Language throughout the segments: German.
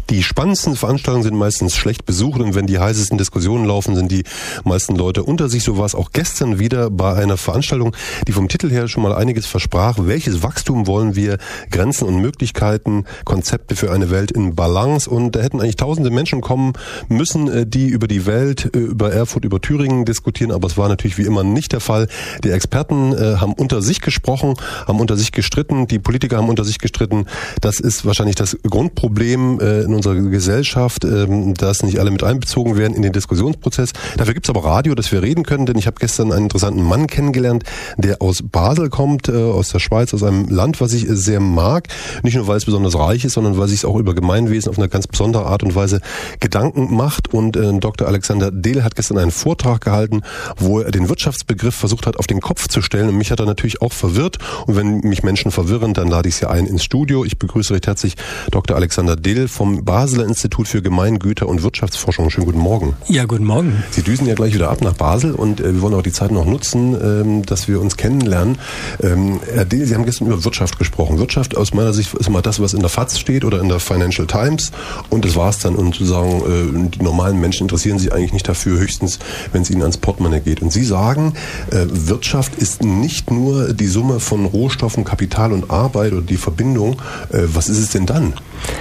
Die spannendsten Veranstaltungen sind meistens schlecht besucht und wenn die heißesten Diskussionen laufen, sind die meisten Leute unter sich. So war es auch gestern wieder bei einer Veranstaltung, die vom Titel her schon mal einiges versprach. Welches Wachstum wollen wir? Grenzen und Möglichkeiten, Konzepte für eine Welt in Balance. Und da hätten eigentlich tausende Menschen kommen müssen, die über die Welt, über Erfurt, über Thüringen diskutieren. Aber es war natürlich wie immer nicht der Fall. Die Experten haben unter sich gesprochen, haben unter sich gestritten. Die Politiker haben unter sich gestritten. Das ist wahrscheinlich das Grundproblem in unserer Gesellschaft, dass nicht alle mit einbezogen werden in den Diskussionsprozess. Dafür gibt es aber Radio, dass wir reden können, denn ich habe gestern einen interessanten Mann kennengelernt, der aus Basel kommt, aus der Schweiz, aus einem Land, was ich sehr mag. Nicht nur, weil es besonders reich ist, sondern weil es sich auch über Gemeinwesen auf eine ganz besondere Art und Weise Gedanken macht. Und Dr. Alexander Dehl hat gestern einen Vortrag gehalten, wo er den Wirtschaftsbegriff versucht hat, auf den Kopf zu stellen. Und mich hat er natürlich auch verwirrt. Und wenn mich Menschen verwirren, dann lade ich sie ein ins Studio. Ich begrüße recht herzlich Dr. Alexander Dehl vom Basler Institut für Gemeingüter und Wirtschaftsforschung. Schönen guten Morgen. Ja, guten Morgen. Sie düsen ja gleich wieder ab nach Basel und wir wollen auch die Zeit noch nutzen, dass wir uns kennenlernen. Herr Dehl, Sie haben gestern über Wirtschaft gesprochen. Wirtschaft aus meiner Sicht ist immer das, was in der FAZ steht oder in der Financial Times und das war's dann. Und sozusagen die normalen Menschen interessieren sich eigentlich nicht dafür, höchstens, wenn es ihnen ans Portemonnaie geht. Und Sie sagen, Wirtschaft ist nicht nur die Summe von Rohstoffen, Kapital und Arbeit oder die Verbindung. Was ist es denn dann?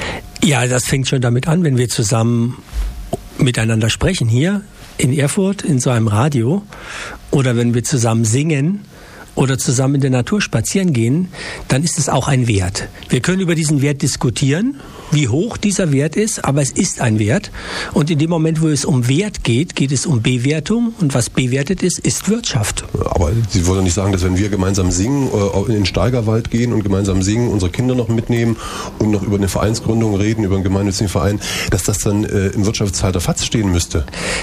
Ja, das fängt schon damit an, wenn wir zusammen miteinander sprechen hier in Erfurt in so einem Radio oder wenn wir zusammen singen oder zusammen in der Natur spazieren gehen, dann ist es auch ein Wert. Wir können über diesen Wert diskutieren, wie hoch dieser Wert ist, aber es ist ein Wert. Und in dem Moment, wo es um Wert geht, geht es um Bewertung. Und was bewertet ist, ist Wirtschaft. Aber Sie wollen doch nicht sagen, dass wenn wir gemeinsam singen, in den Steigerwald gehen und gemeinsam singen, unsere Kinder noch mitnehmen und noch über eine Vereinsgründung reden, über einen gemeinnützigen Verein, dass das dann im Wirtschaftsteil der FAZ stehen müsste?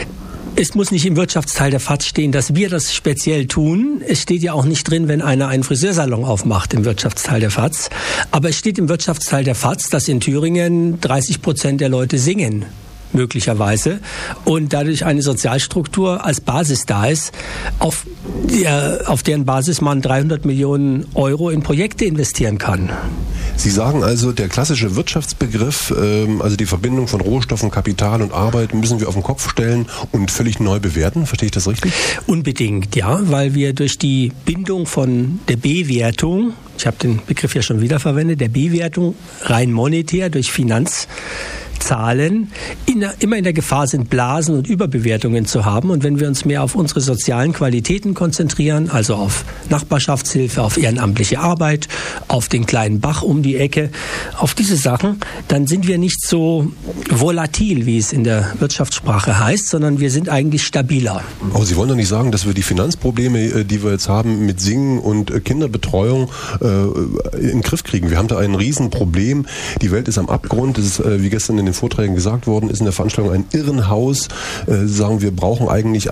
Es muss nicht im Wirtschaftsteil der FAZ stehen, dass wir das speziell tun. Es steht ja auch nicht drin, wenn einer einen Friseursalon aufmacht im Wirtschaftsteil der FAZ. Aber es steht im Wirtschaftsteil der FAZ, dass in Thüringen 30% der Leute singen. Möglicherweise. Und dadurch eine Sozialstruktur als Basis da ist, auf deren Basis man 300 Millionen Euro in Projekte investieren kann. Sie sagen also, der klassische Wirtschaftsbegriff, also die Verbindung von Rohstoffen, Kapital und Arbeit, müssen wir auf den Kopf stellen und völlig neu bewerten. Verstehe ich das richtig? Unbedingt, ja, weil wir durch die Bindung von der Bewertung, ich habe den Begriff ja schon wieder verwendet, der Bewertung rein monetär durch Finanzzahlen immer in der Gefahr sind, Blasen und Überbewertungen zu haben. Und wenn wir uns mehr auf unsere sozialen Qualitäten konzentrieren, also auf Nachbarschaftshilfe, auf ehrenamtliche Arbeit, auf den kleinen Bach um die Ecke, auf diese Sachen, dann sind wir nicht so volatil, wie es in der Wirtschaftssprache heißt, sondern wir sind eigentlich stabiler. Aber Sie wollen doch nicht sagen, dass wir die Finanzprobleme, die wir jetzt haben mit Singen und Kinderbetreuung, in den Griff kriegen. Wir haben da ein Riesenproblem. Die Welt ist am Abgrund. Das ist, wie gestern in den Vorträgen gesagt worden ist, in der Veranstaltung ein Irrenhaus. Sie sagen, wir brauchen eigentlich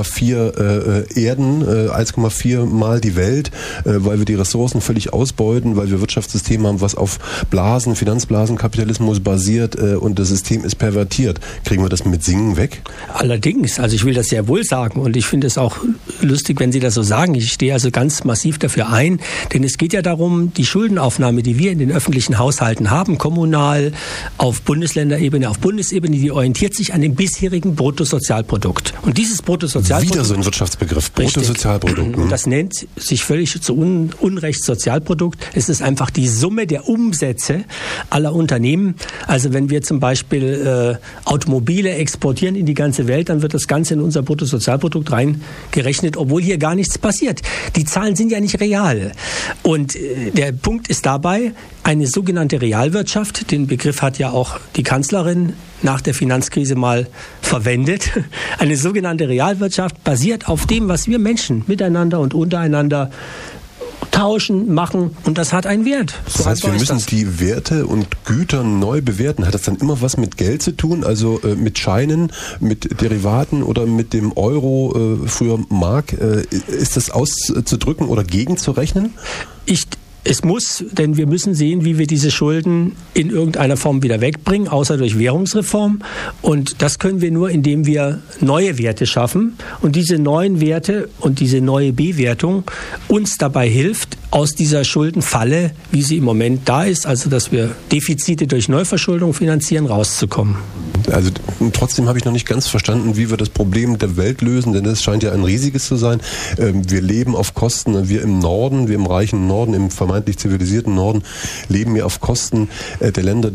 1,4 Erden, 1,4 Mal die Welt, weil wir die Ressourcen völlig ausbeuten, weil wir Wirtschaftssystem haben, was auf Blasen, Finanzblasenkapitalismus basiert und das System ist pervertiert. Kriegen wir das mit Singen weg? Allerdings, also ich will das sehr wohl sagen und ich finde es auch lustig, wenn Sie das so sagen. Ich stehe also ganz massiv dafür ein, denn es geht ja darum, die Schuldenaufnahme, die wir in den öffentlichen Haushalten haben, kommunal, auf Bundesländerebene, auf Bundesebene, die orientiert sich an dem bisherigen Bruttosozialprodukt. Und dieses Bruttosozialprodukt... Wieder so ein Wirtschaftsbegriff, Bruttosozialprodukt. Und das nennt sich völlig zu Unrecht Sozialprodukt. Es ist einfach die Summe der Umsätze aller Unternehmen. Also wenn wir zum Beispiel Automobile exportieren in die ganze Welt, dann wird das Ganze in unser Bruttosozialprodukt reingerechnet, obwohl hier gar nichts passiert. Die Zahlen sind ja nicht real. Und der Punkt ist dabei, eine sogenannte Realwirtschaft, den Begriff hat ja auch die Kanzlerin nach der Finanzkrise mal verwendet. Eine sogenannte Realwirtschaft basiert auf dem, was wir Menschen miteinander und untereinander tauschen, machen und das hat einen Wert. Das heißt, wir müssen die Werte und Güter neu bewerten. Hat das dann immer was mit Geld zu tun, also mit Scheinen, mit Derivaten oder mit dem Euro, früher Mark? Ist das auszudrücken oder gegenzurechnen? Ich Es muss, denn wir müssen sehen, wie wir diese Schulden in irgendeiner Form wieder wegbringen, außer durch Währungsreform. Und das können wir nur, indem wir neue Werte schaffen. Und diese neuen Werte und diese neue Bewertung uns dabei hilft, aus dieser Schuldenfalle, wie sie im Moment da ist, also dass wir Defizite durch Neuverschuldung finanzieren, rauszukommen. Also trotzdem habe ich noch nicht ganz verstanden, wie wir das Problem der Welt lösen, denn es scheint ja ein riesiges zu sein. Wir leben auf Kosten, wir im Norden, wir im reichen Norden, im vermeintlich zivilisierten Norden, leben ja auf Kosten der Länder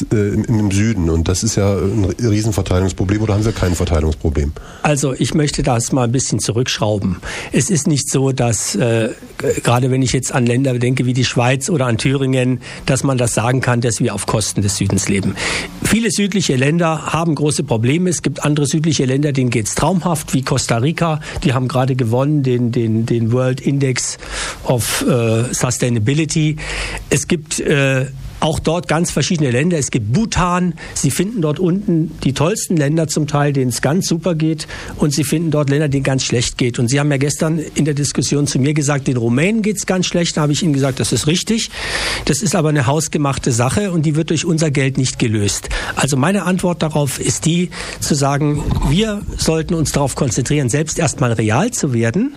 im Süden. Und das ist ja ein Riesenverteilungsproblem, oder haben wir kein Verteilungsproblem? Also ich möchte das mal ein bisschen zurückschrauben. Es ist nicht so, dass, gerade wenn ich jetzt an Länder denke wie die Schweiz oder an Thüringen, dass man das sagen kann, dass wir auf Kosten des Südens leben. Viele südliche Länder haben große Probleme. Es gibt andere südliche Länder, denen geht es traumhaft, wie Costa Rica. Die haben gerade gewonnen, den World Index of Sustainability. Es gibt auch dort ganz verschiedene Länder. Es gibt Bhutan. Sie finden dort unten die tollsten Länder zum Teil, denen es ganz super geht. Und Sie finden dort Länder, denen ganz schlecht geht. Und Sie haben ja gestern in der Diskussion zu mir gesagt, den Rumänen geht es ganz schlecht. Da habe ich Ihnen gesagt, das ist richtig. Das ist aber eine hausgemachte Sache und die wird durch unser Geld nicht gelöst. Also meine Antwort darauf ist die, zu sagen, wir sollten uns darauf konzentrieren, selbst erstmal real zu werden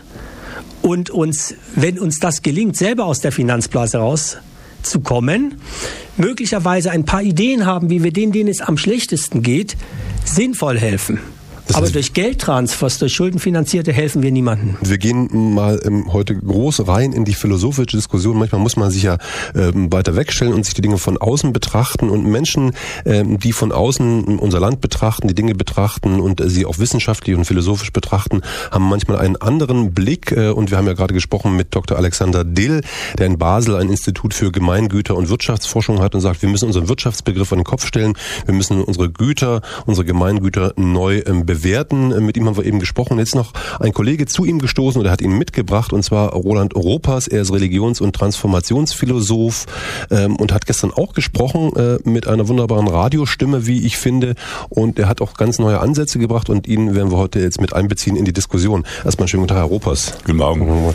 und uns, wenn uns das gelingt, selber aus der Finanzblase rauszukommen, möglicherweise ein paar Ideen haben, wie wir denen es am schlechtesten geht, sinnvoll helfen. Aber durch Geldtransfers, durch Schuldenfinanzierte helfen wir niemandem. Wir gehen mal heute groß rein in die philosophische Diskussion. Manchmal muss man sich ja weiter wegstellen und sich die Dinge von außen betrachten. Und Menschen, die von außen unser Land betrachten, die Dinge betrachten und sie auch wissenschaftlich und philosophisch betrachten, haben manchmal einen anderen Blick. Und wir haben ja gerade gesprochen mit Dr. Alexander Dill, der in Basel ein Institut für Gemeingüter und Wirtschaftsforschung hat und sagt, wir müssen unseren Wirtschaftsbegriff an den Kopf stellen. Wir müssen unsere Güter, unsere Gemeingüter neu bewerten. Mit ihm haben wir eben gesprochen. Jetzt noch ein Kollege zu ihm gestoßen oder hat ihn mitgebracht, und zwar Roland Ropers. Er ist Religions- und Transformationsphilosoph und hat gestern auch gesprochen mit einer wunderbaren Radiostimme, wie ich finde. Und er hat auch ganz neue Ansätze gebracht und ihn werden wir heute jetzt mit einbeziehen in die Diskussion. Erstmal schönen guten Tag, Herr Ropers. Guten Morgen.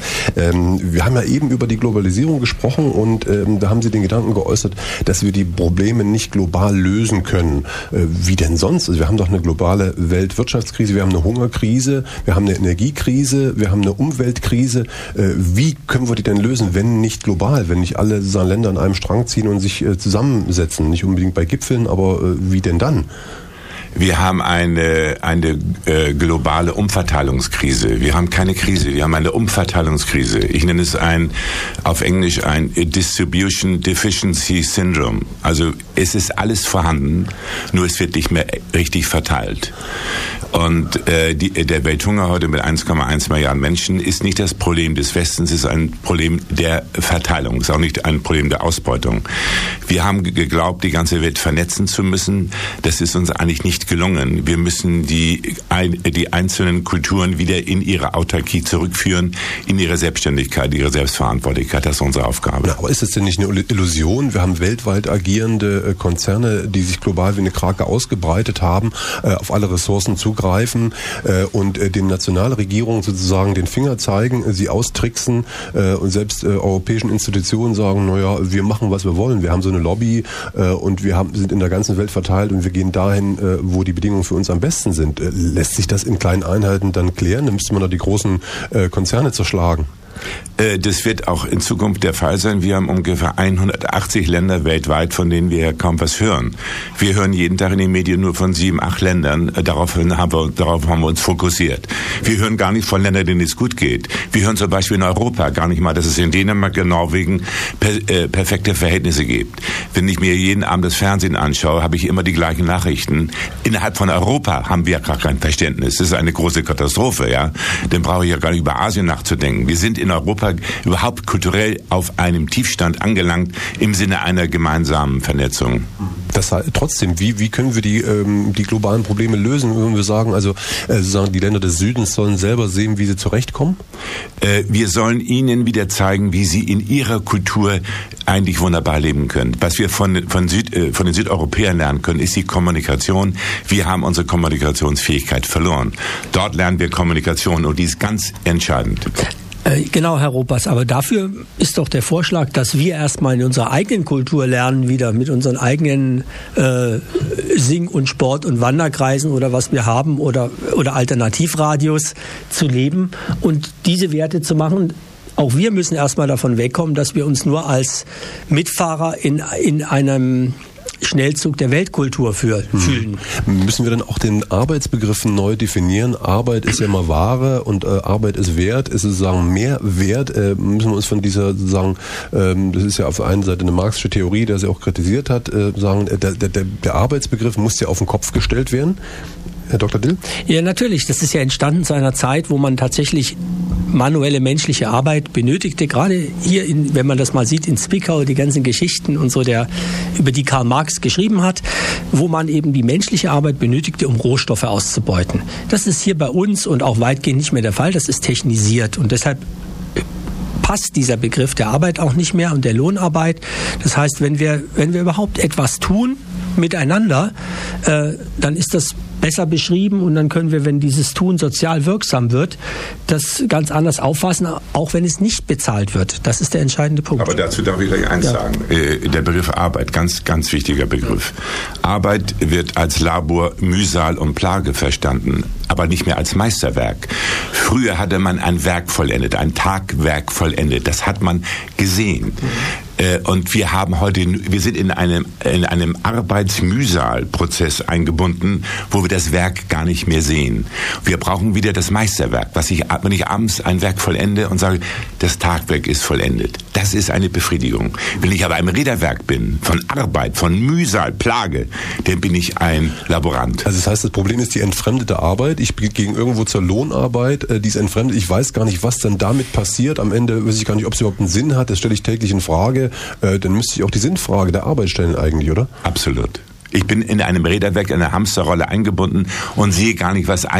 Wir haben ja eben über die Globalisierung gesprochen und da haben Sie den Gedanken geäußert, dass wir die Probleme nicht global lösen können. Wie denn sonst? Also wir haben doch eine globale Weltwirtschaftskrise, wir haben eine Hungerkrise, wir haben eine Energiekrise, wir haben eine Umweltkrise. Wie können wir die denn lösen, wenn nicht global, wenn nicht alle Länder an einem Strang ziehen und sich zusammensetzen? Nicht unbedingt bei Gipfeln, aber wie denn dann? Wir haben eine globale Umverteilungskrise. Wir haben keine Krise, wir haben eine Umverteilungskrise. Ich nenne es auf Englisch ein Distribution Deficiency Syndrome. Also es ist alles vorhanden, nur es wird nicht mehr richtig verteilt. Und der Welthunger heute mit 1,1 Milliarden Menschen ist nicht das Problem des Westens, es ist ein Problem der Verteilung, es ist auch nicht ein Problem der Ausbeutung. Wir haben geglaubt, die ganze Welt vernetzen zu müssen. Das ist uns eigentlich nicht gelungen. Wir müssen die einzelnen Kulturen wieder in ihre Autarkie zurückführen, in ihre Selbstständigkeit, ihre Selbstverantwortlichkeit. Das ist unsere Aufgabe. Ja, aber ist es denn nicht eine Illusion? Wir haben weltweit agierende Konzerne, die sich global wie eine Krake ausgebreitet haben, auf alle Ressourcen zugreifen und den Nationalregierungen sozusagen den Finger zeigen, sie austricksen und selbst europäischen Institutionen sagen, naja, wir machen, was wir wollen. Wir haben so eine Lobby und sind in der ganzen Welt verteilt und wir gehen dahin, wo die Bedingungen für uns am besten sind. Lässt sich das in kleinen Einheiten dann klären? Dann müsste man doch die großen Konzerne zerschlagen. Das wird auch in Zukunft der Fall sein. Wir haben ungefähr 180 Länder weltweit, von denen wir ja kaum was hören. Wir hören jeden Tag in den Medien nur von 7, 8 Ländern. Darauf haben wir uns fokussiert. Wir hören gar nicht von Ländern, denen es gut geht. Wir hören zum Beispiel in Europa gar nicht mal, dass es in Dänemark und Norwegen perfekte Verhältnisse gibt. Wenn ich mir jeden Abend das Fernsehen anschaue, habe ich immer die gleichen Nachrichten. Innerhalb von Europa haben wir gar kein Verständnis. Das ist eine große Katastrophe, ja. Dann brauche ich ja gar nicht über Asien nachzudenken. Wir sind in Europa überhaupt kulturell auf einem Tiefstand angelangt im Sinne einer gemeinsamen Vernetzung. Das heißt, trotzdem, wie können wir die globalen Probleme lösen? Wenn wir sagen, die Länder des Südens sollen selber sehen, wie sie zurechtkommen? Wir sollen ihnen wieder zeigen, wie sie in ihrer Kultur eigentlich wunderbar leben können. Was wir von den Südeuropäern lernen können, ist die Kommunikation. Wir haben unsere Kommunikationsfähigkeit verloren. Dort lernen wir Kommunikation und die ist ganz entscheidend. Genau, Herr Ropers, aber dafür ist doch der Vorschlag, dass wir erstmal in unserer eigenen Kultur lernen, wieder mit unseren eigenen Sing- und Sport- und Wanderkreisen oder was wir haben oder Alternativradios zu leben und diese Werte zu machen. Auch wir müssen erstmal davon wegkommen, dass wir uns nur als Mitfahrer in einem Schnellzug der Weltkultur fühlen. Müssen wir dann auch den Arbeitsbegriff neu definieren? Arbeit ist ja immer Ware und Arbeit ist Wert. Ist sozusagen mehr Wert? Müssen wir uns von dieser sozusagen, das ist ja auf der einen Seite eine marxische Theorie, der sie auch kritisiert hat, sagen, der Arbeitsbegriff muss ja auf den Kopf gestellt werden. Herr Dr. Dill? Ja, natürlich. Das ist ja entstanden zu einer Zeit, wo man tatsächlich manuelle menschliche Arbeit benötigte. Gerade hier, wenn man das mal sieht, in Zwickau, die ganzen Geschichten und so, über die Karl Marx geschrieben hat, wo man eben die menschliche Arbeit benötigte, um Rohstoffe auszubeuten. Das ist hier bei uns und auch weitgehend nicht mehr der Fall. Das ist technisiert und deshalb passt dieser Begriff der Arbeit auch nicht mehr und der Lohnarbeit. Das heißt, wenn wir überhaupt etwas tun miteinander, dann ist das besser beschrieben und dann können wir, wenn dieses Tun sozial wirksam wird, das ganz anders auffassen, auch wenn es nicht bezahlt wird. Das ist der entscheidende Punkt. Aber dazu darf ich gleich eins sagen. Der Begriff Arbeit, ganz, ganz wichtiger Begriff. Arbeit wird als Labor, Mühsal und Plage verstanden, aber nicht mehr als Meisterwerk. Früher hatte man ein Werk vollendet, ein Tagwerk vollendet. Das hat man gesehen. Und wir sind in einem Arbeitsmühsalprozess eingebunden, wo wir das Werk gar nicht mehr sehen. Wir brauchen wieder das Meisterwerk, wenn ich abends ein Werk vollende und sage, das Tagwerk ist vollendet. Das ist eine Befriedigung. Wenn ich aber ein Räderwerk bin, von Arbeit, von Mühsal, Plage, dann bin ich ein Laborant. Also das heißt, das Problem ist die entfremdete Arbeit. Ich gehe irgendwo zur Lohnarbeit, die ist entfremdet. Ich weiß gar nicht, was dann damit passiert. Am Ende weiß ich gar nicht, ob es überhaupt einen Sinn hat. Das stelle ich täglich in Frage. Dann müsste ich auch die Sinnfrage der Arbeit stellen eigentlich, oder? Absolut. Ich bin in einem Räderwerk, in einer Hamsterrolle eingebunden und sehe gar nicht, was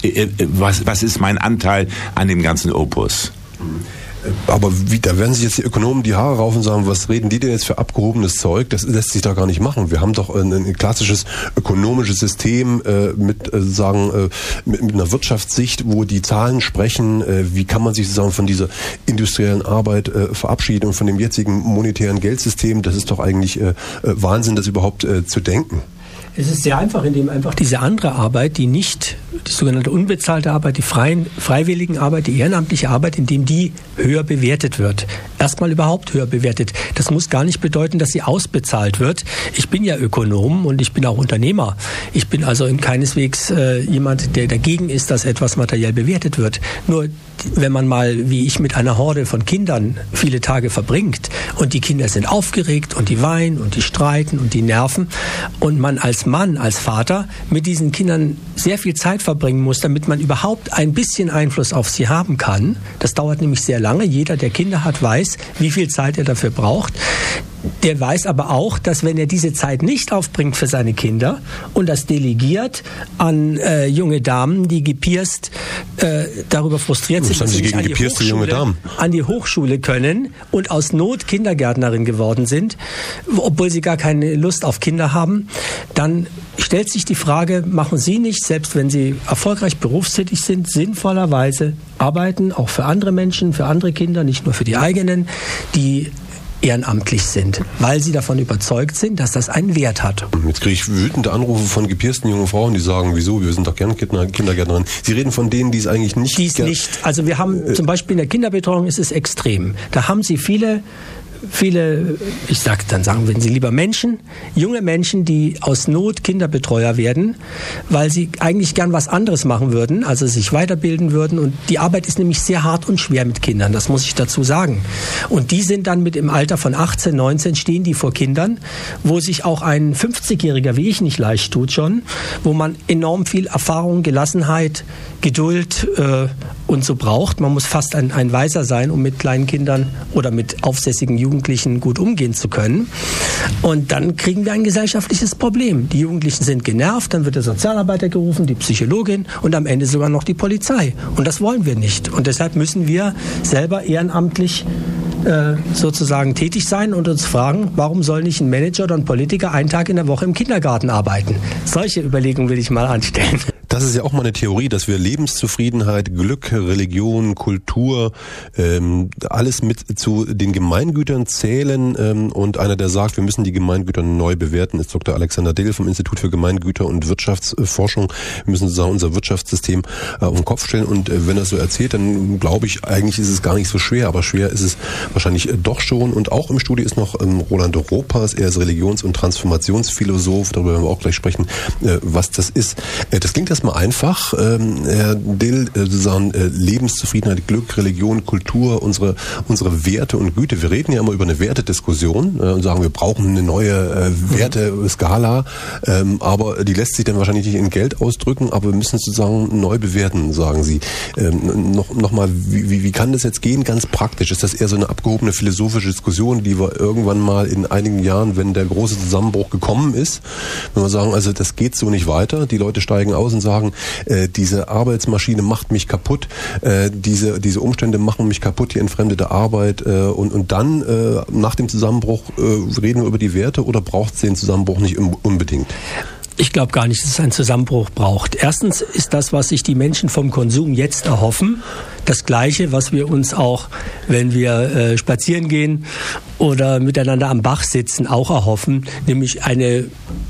ist mein Anteil an dem ganzen Opus. Aber da werden sich jetzt die Ökonomen die Haare raufen und sagen, was reden die denn jetzt für abgehobenes Zeug? Das lässt sich da gar nicht machen. Wir haben doch ein klassisches ökonomisches System mit einer Wirtschaftssicht, wo die Zahlen sprechen. Wie kann man sich sozusagen von dieser industriellen Arbeit verabschieden und von dem jetzigen monetären Geldsystem? Das ist doch eigentlich Wahnsinn, das überhaupt zu denken. Es ist sehr einfach, indem einfach diese andere Arbeit, die sogenannte unbezahlte Arbeit, die freiwilligen Arbeit, die ehrenamtliche Arbeit, indem die höher bewertet wird. Erstmal überhaupt höher bewertet. Das muss gar nicht bedeuten, dass sie ausbezahlt wird. Ich bin ja Ökonom und ich bin auch Unternehmer. Ich bin also keineswegs jemand, der dagegen ist, dass etwas materiell bewertet wird. Nur wenn man mal, wie ich, mit einer Horde von Kindern viele Tage verbringt und die Kinder sind aufgeregt und die weinen und die streiten und die nerven und man als Mann, als Vater mit diesen Kindern sehr viel Zeit verbringen muss, damit man überhaupt ein bisschen Einfluss auf sie haben kann. Das dauert nämlich sehr lange. Jeder, der Kinder hat, weiß, wie viel Zeit er dafür braucht. Der weiß aber auch, dass wenn er diese Zeit nicht aufbringt für seine Kinder und das delegiert an junge Damen, die gepierst darüber frustriert sind, dass sie nicht an die Hochschule können und aus Not Kindergärtnerin geworden sind, obwohl sie gar keine Lust auf Kinder haben, dann stellt sich die Frage, machen Sie nicht, selbst wenn Sie erfolgreich berufstätig sind, sinnvollerweise arbeiten, auch für andere Menschen, für andere Kinder, nicht nur für die eigenen, die ehrenamtlich sind, weil sie davon überzeugt sind, dass das einen Wert hat. Jetzt kriege ich wütende Anrufe von gepiersten jungen Frauen, die sagen, wieso, wir sind doch gerne Kindergärtnerin. Sie reden von denen, die es eigentlich nicht... Die es nicht. Also wir haben zum Beispiel in der Kinderbetreuung ist es extrem. Da haben Sie viele, wenn Sie lieber junge Menschen, die aus Not Kinderbetreuer werden, weil sie eigentlich gern was anderes machen würden, also sich weiterbilden würden. Und die Arbeit ist nämlich sehr hart und schwer mit Kindern, das muss ich dazu sagen. Und die sind dann im Alter von 18, 19 stehen die vor Kindern, wo sich auch ein 50-Jähriger wie ich nicht leicht tut schon, wo man enorm viel Erfahrung, Gelassenheit, Geduld und so braucht. Man muss fast ein Weiser sein, um mit kleinen Kindern oder mit aufsässigen Jugendlichen gut umgehen zu können. Und dann kriegen wir ein gesellschaftliches Problem. Die Jugendlichen sind genervt, dann wird der Sozialarbeiter gerufen, die Psychologin und am Ende sogar noch die Polizei. Und das wollen wir nicht. Und deshalb müssen wir selber ehrenamtlich sozusagen tätig sein und uns fragen, warum soll nicht ein Manager oder ein Politiker einen Tag in der Woche im Kindergarten arbeiten? Solche Überlegungen will ich mal anstellen. Das ist ja auch mal eine Theorie, dass wir Lebenszufriedenheit, Glück, Religion, Kultur, alles mit zu den Gemeingütern zählen. Und einer, der sagt, wir müssen die Gemeingüter neu bewerten, ist Dr. Alexander Dill vom Institut für Gemeingüter und Wirtschaftsforschung. Wir müssen sozusagen unser Wirtschaftssystem auf den Kopf stellen. Und wenn er es so erzählt, dann glaube ich, eigentlich ist es gar nicht so schwer. Aber schwer ist es wahrscheinlich doch schon. Und auch im Studio ist noch Roland Ropas. Er ist Religions- und Transformationsphilosoph. Darüber werden wir auch gleich sprechen, was das ist. Das klingt erstmal einfach, Herr Dill, sozusagen Lebenszufriedenheit, Glück, Religion, Kultur, unsere Werte und Güte. Wir reden ja immer über eine Wertediskussion und sagen, wir brauchen eine neue Werteskala, aber die lässt sich dann wahrscheinlich nicht in Geld ausdrücken, aber wir müssen es sozusagen neu bewerten, sagen Sie. Nochmal, wie kann das jetzt gehen, ganz praktisch? Ist das eher so eine abgehobene philosophische Diskussion, die wir irgendwann mal in einigen Jahren, wenn der große Zusammenbruch gekommen ist, wenn wir sagen, also das geht so nicht weiter, die Leute steigen aus und sagen, diese Arbeitsmaschine macht mich kaputt, diese Umstände machen mich kaputt, die entfremdete Arbeit und dann nach dem Zusammenbruch reden wir über die Werte oder braucht es den Zusammenbruch nicht unbedingt? Ich glaube gar nicht, dass es einen Zusammenbruch braucht. Erstens ist das, was sich die Menschen vom Konsum jetzt erhoffen, das Gleiche, was wir uns auch, wenn wir spazieren gehen oder miteinander am Bach sitzen, auch erhoffen, nämlich eine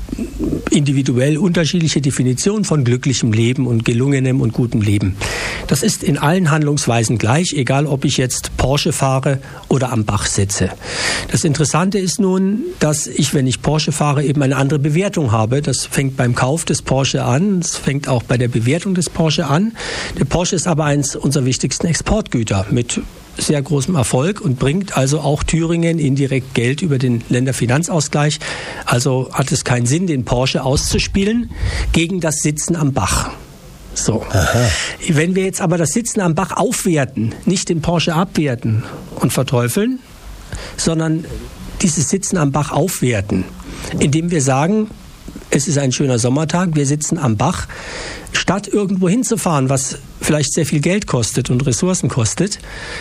individuell unterschiedliche Definition von glücklichem Leben und gelungenem und gutem Leben. Das ist in allen Handlungsweisen gleich, egal ob ich jetzt Porsche fahre oder am Bach sitze. Das Interessante ist nun, dass ich, wenn ich Porsche fahre, eben eine andere Bewertung habe. Das fängt beim Kauf des Porsche an, es fängt auch bei der Bewertung des Porsche an. Der Porsche ist aber eins unserer wichtigsten Exportgüter mit sehr großem Erfolg und bringt also auch Thüringen indirekt Geld über den Länderfinanzausgleich. Also hat es keinen Sinn, den Porsche auszuspielen gegen das Sitzen am Bach. So. Aha. Wenn wir jetzt aber das Sitzen am Bach aufwerten, nicht den Porsche abwerten und verteufeln, sondern dieses Sitzen am Bach aufwerten, indem wir sagen, es ist ein schöner Sommertag, wir sitzen am Bach, statt irgendwo hinzufahren, was vielleicht sehr viel Geld kostet und Ressourcen kostet,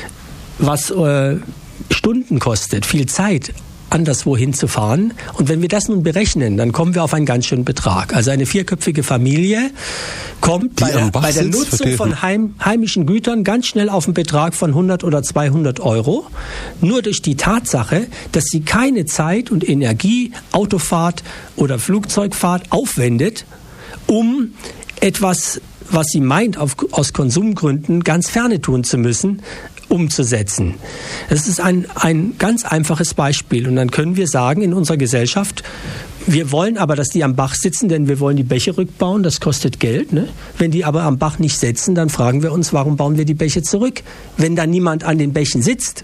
was Stunden kostet, viel Zeit, anderswo hinzufahren. Und wenn wir das nun berechnen, dann kommen wir auf einen ganz schönen Betrag. Also eine 4-köpfige Familie kommt bei der Nutzung von heimischen Gütern ganz schnell auf einen Betrag von 100 oder 200 Euro. Nur durch die Tatsache, dass sie keine Zeit und Energie, Autofahrt oder Flugzeugfahrt aufwendet, um etwas, was sie meint, aus Konsumgründen ganz ferne tun zu müssen, umzusetzen. Das ist ein ganz einfaches Beispiel. Und dann können wir sagen, in unserer Gesellschaft, wir wollen aber, dass die am Bach sitzen, denn wir wollen die Bäche rückbauen, das kostet Geld. Ne? Wenn die aber am Bach nicht sitzen, dann fragen wir uns, warum bauen wir die Bäche zurück, wenn da niemand an den Bächen sitzt?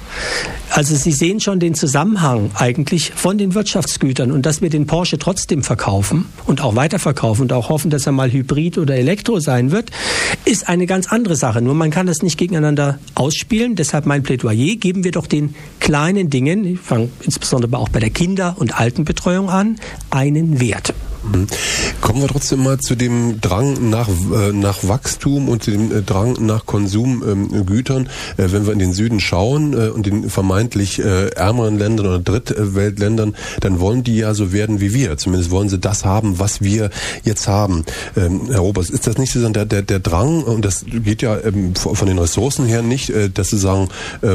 Also Sie sehen schon den Zusammenhang eigentlich von den Wirtschaftsgütern und dass wir den Porsche trotzdem verkaufen und auch weiterverkaufen und auch hoffen, dass er mal Hybrid oder Elektro sein wird, ist eine ganz andere Sache. Nur man kann das nicht gegeneinander ausspielen. Deshalb mein Plädoyer, geben wir doch den kleinen Dingen, ich fange insbesondere auch bei der Kinder- und Altenbetreuung an, einen Wert. Kommen wir trotzdem mal zu dem Drang nach Wachstum und zu dem Drang nach Konsumgütern. Wenn wir in den Süden schauen und den vermeintlich ärmeren Ländern oder Drittweltländern, dann wollen die ja so werden wie wir. Zumindest wollen sie das haben, was wir jetzt haben. Herr Robers, ist das nicht so der Drang, und das geht ja von den Ressourcen her nicht, dass sie sagen,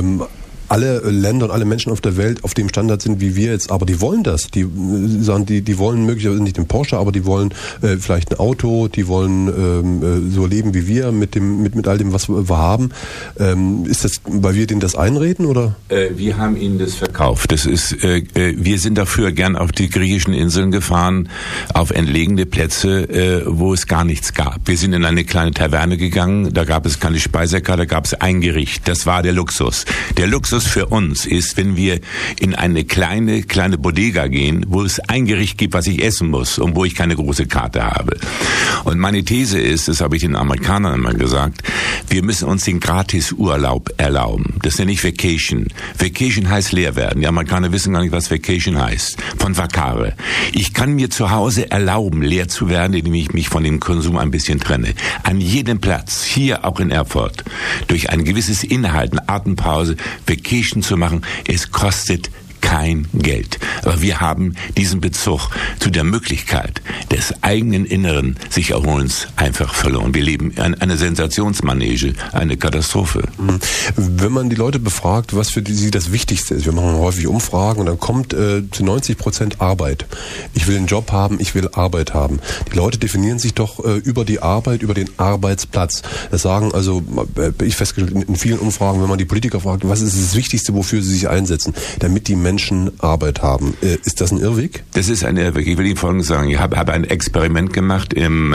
alle Länder und alle Menschen auf der Welt auf dem Standard sind wie wir jetzt, aber die wollen das. Die sagen, die wollen möglicherweise nicht den Porsche, aber die wollen vielleicht ein Auto, die wollen so leben wie wir mit all dem, was wir haben. Ist das, weil wir denen das einreden, oder? Wir haben ihnen das verkauft. Das ist, wir sind dafür gern auf die griechischen Inseln gefahren, auf entlegene Plätze, wo es gar nichts gab. Wir sind in eine kleine Taverne gegangen, da gab es keine Speisekarte, da gab es ein Gericht. Das war der Luxus. Der Luxus für uns ist, wenn wir in eine kleine Bodega gehen, wo es ein Gericht gibt, was ich essen muss und wo ich keine große Karte habe. Und meine These ist, das habe ich den Amerikanern immer gesagt, wir müssen uns den Gratis-Urlaub erlauben. Das nenne ich Vacation. Vacation heißt leer werden. Die Amerikaner wissen gar nicht, was Vacation heißt. Von Vacare. Ich kann mir zu Hause erlauben, leer zu werden, indem ich mich von dem Konsum ein bisschen trenne. An jedem Platz, hier auch in Erfurt, durch ein gewisses Inhalten, Atempause, Vacation zu machen, es kostet kein Geld. Aber wir haben diesen Bezug zu der Möglichkeit des eigenen Inneren sich erholens einfach verloren. Wir leben in einer Sensationsmanege, eine Katastrophe. Wenn man die Leute befragt, was für sie das Wichtigste ist, wir machen häufig Umfragen und dann kommt zu 90% Arbeit. Ich will einen Job haben, ich will Arbeit haben. Die Leute definieren sich doch über die Arbeit, über den Arbeitsplatz. Das sagen also, ich festgestellt, in vielen Umfragen, wenn man die Politiker fragt, was ist das Wichtigste, wofür sie sich einsetzen, damit die Menschen Arbeit haben. Ist das ein Irrweg? Das ist ein Irrweg. Ich will Ihnen Folgendes sagen. Ich habe ein Experiment gemacht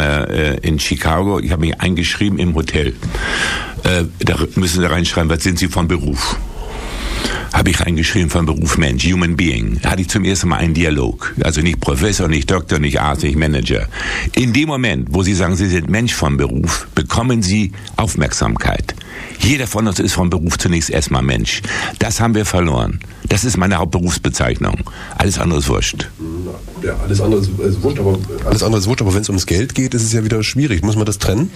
in Chicago. Ich habe mich eingeschrieben im Hotel. Da müssen Sie reinschreiben, was sind Sie von Beruf? Habe ich reingeschrieben von Beruf Mensch, Human Being. Da hatte ich zum ersten Mal einen Dialog. Also nicht Professor, nicht Doktor, nicht Arzt, nicht Manager. In dem Moment, wo Sie sagen, Sie sind Mensch vom Beruf, bekommen Sie Aufmerksamkeit. Jeder von uns ist vom Beruf zunächst erstmal Mensch. Das haben wir verloren. Das ist meine Hauptberufsbezeichnung. Alles andere ist wurscht. Ja, alles andere ist wurscht, aber wenn es ums Geld geht, ist es ja wieder schwierig. Muss man das trennen?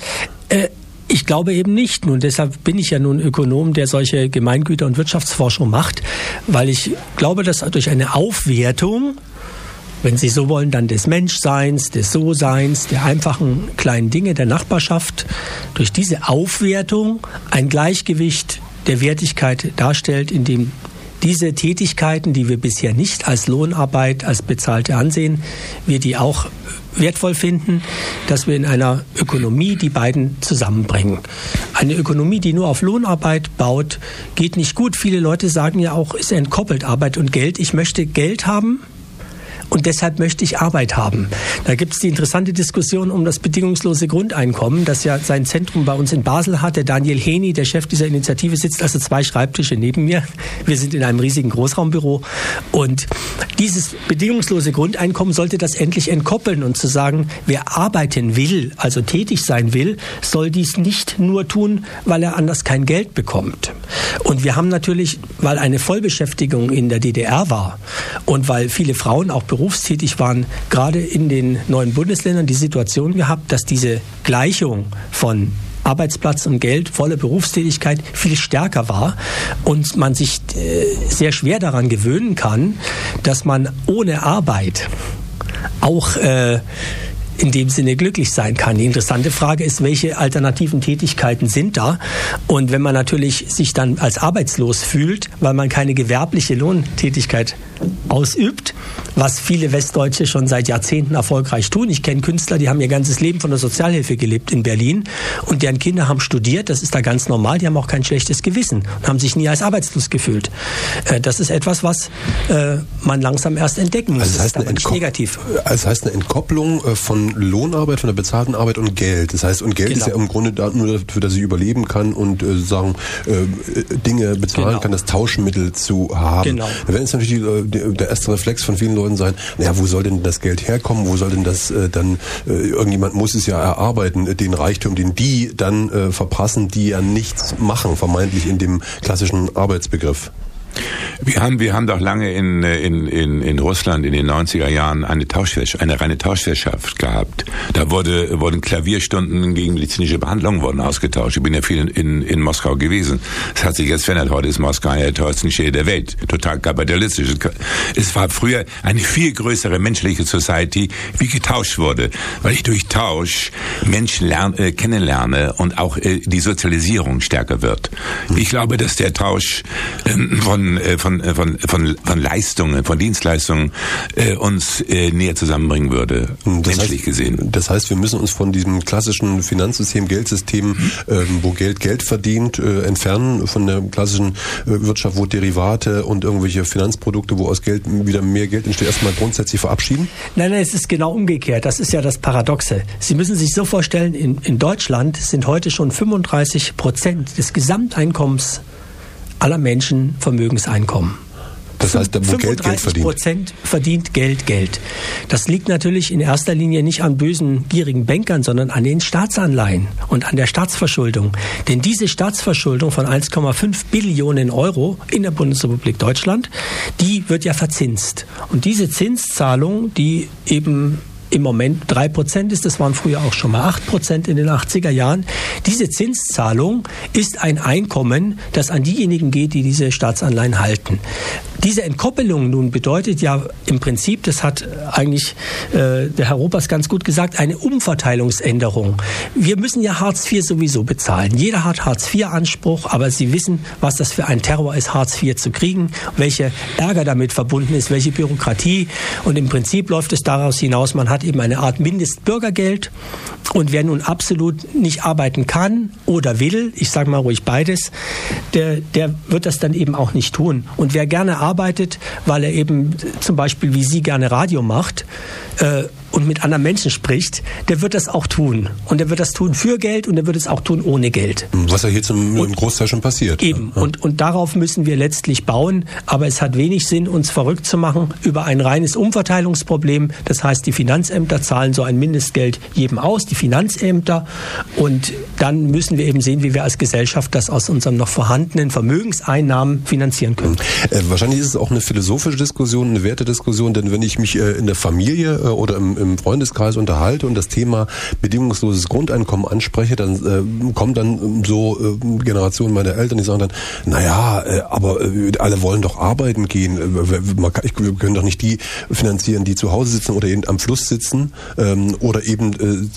Ich glaube eben nicht. Nun, deshalb bin ich ja nun Ökonom, der solche Gemeingüter- und Wirtschaftsforschung macht, weil ich glaube, dass durch eine Aufwertung, wenn Sie so wollen, dann des Menschseins, des So-Seins, der einfachen kleinen Dinge der Nachbarschaft, durch diese Aufwertung ein Gleichgewicht der Wertigkeit darstellt, in dem diese Tätigkeiten, die wir bisher nicht als Lohnarbeit, als bezahlte ansehen, wir die auch wertvoll finden, dass wir in einer Ökonomie die beiden zusammenbringen. Eine Ökonomie, die nur auf Lohnarbeit baut, geht nicht gut. Viele Leute sagen ja auch, ist entkoppelt Arbeit und Geld. Ich möchte Geld haben und deshalb möchte ich Arbeit haben. Da gibt es die interessante Diskussion um das bedingungslose Grundeinkommen, das ja sein Zentrum bei uns in Basel hat. Der Daniel Heni, der Chef dieser Initiative, sitzt also 2 Schreibtische neben mir. Wir sind in einem riesigen Großraumbüro. Und dieses bedingungslose Grundeinkommen sollte das endlich entkoppeln und zu sagen, wer arbeiten will, also tätig sein will, soll dies nicht nur tun, weil er anders kein Geld bekommt. Und wir haben natürlich, weil eine Vollbeschäftigung in der DDR war und weil viele Frauen auch berufstätig waren, gerade in den neuen Bundesländern die Situation gehabt, dass diese Gleichung von Arbeitsplatz und Geld, volle Berufstätigkeit viel stärker war und man sich sehr schwer daran gewöhnen kann, dass man ohne Arbeit auch in dem Sinne glücklich sein kann. Die interessante Frage ist, welche alternativen Tätigkeiten sind da? Und wenn man natürlich sich dann als arbeitslos fühlt, weil man keine gewerbliche Lohntätigkeit ausübt, was viele Westdeutsche schon seit Jahrzehnten erfolgreich tun. Ich kenne Künstler, die haben ihr ganzes Leben von der Sozialhilfe gelebt in Berlin und deren Kinder haben studiert, das ist da ganz normal, die haben auch kein schlechtes Gewissen und haben sich nie als arbeitslos gefühlt. Das ist etwas, was man langsam erst entdecken muss. Also das heißt, das ist aber nicht negativ. Das heißt eine Entkopplung von Lohnarbeit, von der bezahlten Arbeit und Geld. Das heißt, und Geld ist ja im Grunde nur dafür, dass ich überleben kann und Dinge bezahlen kann, das Tauschmittel zu haben. Genau. Da werden jetzt natürlich der erste Reflex von vielen Leuten sein, naja, wo soll denn das Geld herkommen? Wo soll denn das irgendjemand muss es ja erarbeiten, den Reichtum, den die dann verprassen, die ja nichts machen, vermeintlich in dem klassischen Arbeitsbegriff. Wir haben doch lange in Russland in den 90er Jahren eine reine Tauschwirtschaft gehabt. Da wurden Klavierstunden gegen medizinische Behandlungen wurden ausgetauscht. Ich bin ja viel in Moskau gewesen. Es hat sich jetzt verändert. Heute ist Moskau ja der teuerste Städte der Welt. Total kapitalistisch. Es war früher eine viel größere menschliche Society, wie getauscht wurde. Weil ich durch Tausch Menschen kennenlerne und auch die Sozialisierung stärker wird. Ich glaube, dass der Tausch von Leistungen, von Dienstleistungen uns näher zusammenbringen würde, menschlich gesehen. Das heißt, wir müssen uns von diesem klassischen Finanzsystem, Geldsystem, wo Geld verdient, entfernen, von der klassischen Wirtschaft, wo Derivate und irgendwelche Finanzprodukte, wo aus Geld wieder mehr Geld entsteht, erstmal grundsätzlich verabschieden? Nein, es ist genau umgekehrt. Das ist ja das Paradoxe. Sie müssen sich so vorstellen, in Deutschland sind heute schon 35% des Gesamteinkommens aller Menschen Vermögenseinkommen. Das heißt, wo Geld verdient. 35% verdient Geld. Das liegt natürlich in erster Linie nicht an bösen, gierigen Bankern, sondern an den Staatsanleihen und an der Staatsverschuldung. Denn diese Staatsverschuldung von 1,5 Billionen Euro in der Bundesrepublik Deutschland, die wird ja verzinst. Und diese Zinszahlung, die eben im Moment 3% ist, das waren früher auch schon mal 8% in den 80er Jahren. Diese Zinszahlung ist ein Einkommen, das an diejenigen geht, die diese Staatsanleihen halten. Diese Entkoppelung nun bedeutet ja im Prinzip, das hat eigentlich der Herr Ropers ganz gut gesagt, eine Umverteilungsänderung. Wir müssen ja Hartz IV sowieso bezahlen. Jeder hat Hartz IV-Anspruch, aber Sie wissen, was das für ein Terror ist, Hartz IV zu kriegen, welche Ärger damit verbunden ist, welche Bürokratie. Und im Prinzip läuft es daraus hinaus, man hat eben eine Art Mindestbürgergeld. Und wer nun absolut nicht arbeiten kann oder will, ich sage mal ruhig beides, der wird das dann eben auch nicht tun. Und wer gerne arbeitet, weil er eben zum Beispiel wie Sie gerne Radio macht und mit anderen Menschen spricht, der wird das auch tun. Und der wird das tun für Geld und der wird es auch tun ohne Geld. Was ja jetzt im Großteil schon passiert. Eben. Ja. Und darauf müssen wir letztlich bauen. Aber es hat wenig Sinn, uns verrückt zu machen über ein reines Umverteilungsproblem. Das heißt, die Finanzämter zahlen so ein Mindestgeld jedem aus, die Finanzämter. Und dann müssen wir eben sehen, wie wir als Gesellschaft das aus unseren noch vorhandenen Vermögenseinnahmen finanzieren können. Wahrscheinlich ist es auch eine philosophische Diskussion, eine Wertediskussion, denn wenn ich mich in der Familie oder im Freundeskreis unterhalte und das Thema bedingungsloses Grundeinkommen anspreche, dann kommen dann so Generationen meiner Eltern, die sagen dann, naja, aber alle wollen doch arbeiten gehen. Wir können doch nicht die finanzieren, die zu Hause sitzen oder eben am Fluss sitzen oder eben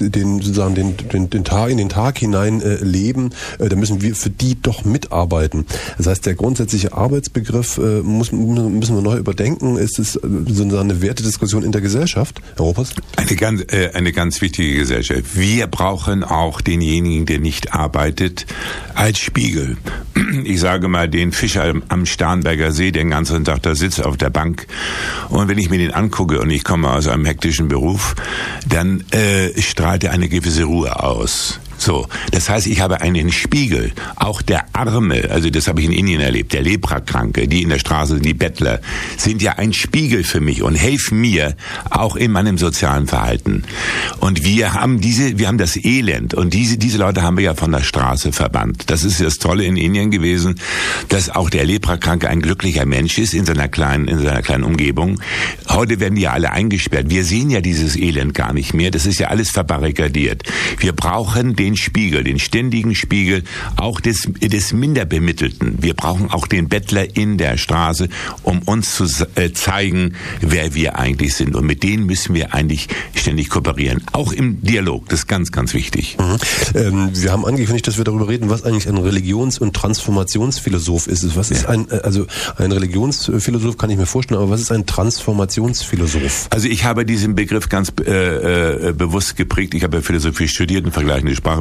den Tag in den Tag hinein leben. Da müssen wir für die doch mitarbeiten. Das heißt, der grundsätzliche Arbeitsbegriff müssen wir neu überdenken. Ist es so eine Wertediskussion in der Gesellschaft, Herr Ropers? Eine ganz wichtige Gesellschaft. Wir brauchen auch denjenigen, der nicht arbeitet, als Spiegel. Ich sage mal, den Fischer am Starnberger See, der den ganzen Tag da sitzt auf der Bank. Und wenn ich mir den angucke und ich komme aus einem hektischen Beruf, dann strahlt er eine gewisse Ruhe aus. So, das heißt, ich habe einen Spiegel. Auch der Arme, also das habe ich in Indien erlebt, der Leprakranke, die in der Straße sind, die Bettler, sind ja ein Spiegel für mich und helfen mir auch in meinem sozialen Verhalten. Und wir haben das Elend und diese Leute haben wir ja von der Straße verbannt. Das ist das Tolle in Indien gewesen, dass auch der Leprakranke ein glücklicher Mensch ist in seiner kleinen Umgebung. Heute werden die ja alle eingesperrt. Wir sehen ja dieses Elend gar nicht mehr. Das ist ja alles verbarrikadiert. Wir brauchen den Spiegel, den ständigen Spiegel, auch des Minderbemittelten. Wir brauchen auch den Bettler in der Straße, um uns zu zeigen, wer wir eigentlich sind. Und mit denen müssen wir eigentlich ständig kooperieren. Auch im Dialog. Das ist ganz, ganz wichtig. Wir haben angekündigt, dass wir darüber reden, was eigentlich ein Religions- und Transformationsphilosoph ist. Was ist ein Religionsphilosoph, kann ich mir vorstellen, aber was ist ein Transformationsphilosoph? Also ich habe diesen Begriff ganz bewusst geprägt. Ich habe ja Philosophie studiert und vergleichende Sprachwissenschaften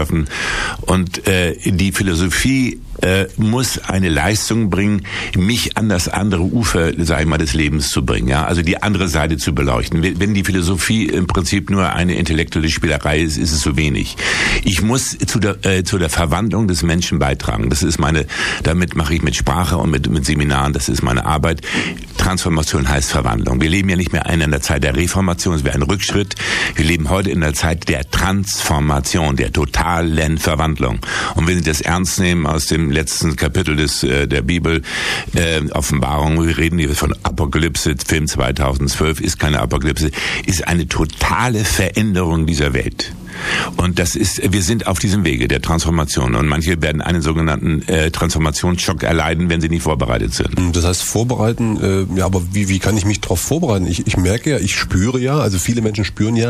und die Philosophie muss eine Leistung bringen, mich an das andere Ufer, sage ich mal, des Lebens zu bringen, ja, also die andere Seite zu beleuchten. Wenn die Philosophie im Prinzip nur eine intellektuelle Spielerei ist, ist es zu wenig. Ich muss zu der Verwandlung des Menschen beitragen. Das ist damit mache ich mit Sprache und mit Seminaren, das ist meine Arbeit. Transformation heißt Verwandlung. Wir leben ja nicht mehr in der Zeit der Reformation, es wäre ein Rückschritt. Wir leben heute in der Zeit der Transformation, der totalen Verwandlung. Und wenn Sie das ernst nehmen aus dem letzten Kapitel der Bibel, Offenbarung, wir reden hier von Apokalypse, Film 2012, ist keine Apokalypse, ist eine totale Veränderung dieser Welt. Und wir sind auf diesem Wege der Transformation. Und manche werden einen sogenannten Transformationsschock erleiden, wenn sie nicht vorbereitet sind. Das heißt, vorbereiten, ja, aber wie kann ich mich darauf vorbereiten? Ich merke ja, ich spüre ja, also viele Menschen spüren ja,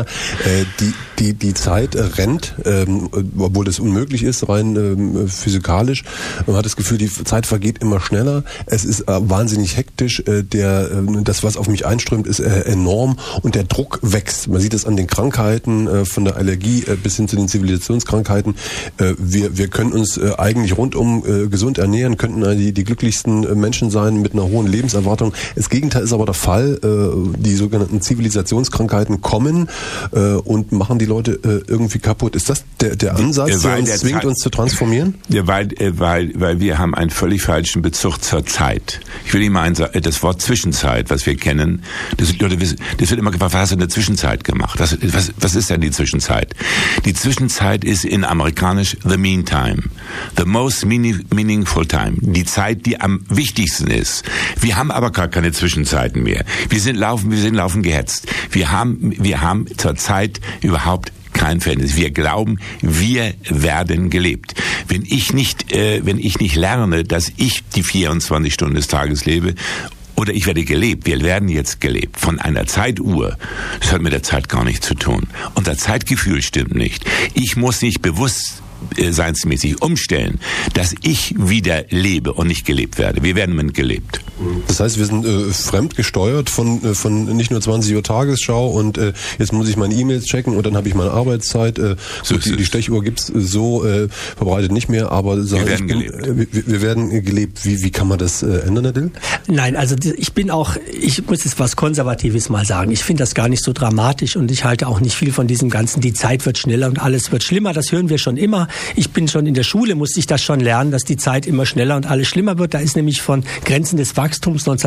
die Zeit rennt, obwohl das unmöglich ist, rein physikalisch. Man hat das Gefühl, die Zeit vergeht immer schneller. Es ist wahnsinnig hektisch. Das, was auf mich einströmt, ist enorm und der Druck wächst. Man sieht es an den Krankheiten, von der Allergie bis hin zu den Zivilisationskrankheiten. Wir können uns eigentlich rundum gesund ernähren, könnten die glücklichsten Menschen sein mit einer hohen Lebenserwartung. Das Gegenteil ist aber der Fall. Die sogenannten Zivilisationskrankheiten kommen und machen die Leute irgendwie kaputt. Ist das der Ansatz, der uns zwingt, uns zu transformieren? Ja, weil wir haben einen völlig falschen Bezug zur Zeit. Ich will Ihnen mal das Wort Zwischenzeit, was wir kennen, das wird immer gefragt, was hast du in der Zwischenzeit gemacht? Was ist denn die Zwischenzeit? Die Zwischenzeit ist in amerikanisch the meantime. The most meaningful time. Die Zeit, die am wichtigsten ist. Wir haben aber gar keine Zwischenzeiten mehr. Wir sind laufend gehetzt. Wir haben zurzeit überhaupt kein Verhältnis. Wir glauben, wir werden gelebt. Wenn ich nicht lerne, dass ich die 24 Stunden des Tages lebe oder ich werde gelebt. Wir werden jetzt gelebt von einer Zeituhr. Das hat mit der Zeit gar nichts zu tun. Unser Zeitgefühl stimmt nicht. Ich muss nicht bewusstseinsmäßig umstellen, dass ich wieder lebe und nicht gelebt werde. Wir werden mit gelebt. Das heißt, wir sind fremdgesteuert von nicht nur 20 Uhr Tagesschau und jetzt muss ich meine E-Mails checken und dann habe ich meine Arbeitszeit. Die Stechuhr gibt's so verbreitet nicht mehr, aber wir werden gelebt. Wir werden gelebt. Wie kann man das ändern, Herr Dill? Nein, also ich muss jetzt was Konservatives mal sagen. Ich finde das gar nicht so dramatisch und ich halte auch nicht viel von diesem Ganzen, die Zeit wird schneller und alles wird schlimmer. Das hören wir schon immer. Ich bin schon in der Schule, musste ich das schon lernen, dass die Zeit immer schneller und alles schlimmer wird. Da ist nämlich von Grenzen des Wachstums